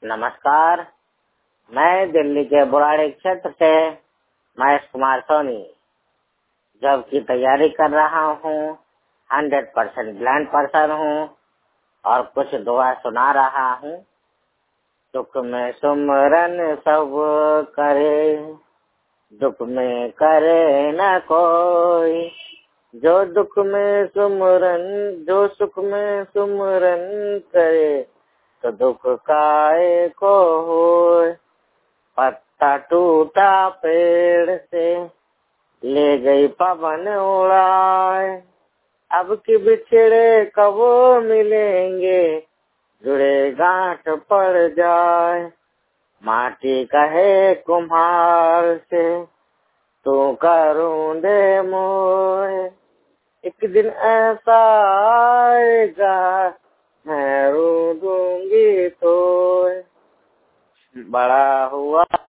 नमस्कार, मैं दिल्ली के बुराड़ी क्षेत्र से महेश कुमार सोनी जॉब की तैयारी कर रहा हूँ। 100% ब्लाइंड पर्सन हूँ और कुछ दुआ सुना रहा हूँ। दुख में सुमरन सब करे, दुख में करे न कोई। जो दुख में सुमरन, जो सुख में सुमरन करे, तो दुख काहे को होए। पत्ता टूटा पेड़ से, ले गई पवन उड़ाए। अब कि बिछड़े कब मिलेंगे, जुड़े गांठ पड़ जाए। माटी कहे कुम्हार से, तू करूं दे मोए। एक दिन ऐसा आएगा, मैं रो दूंगी तो। बड़ा हुआ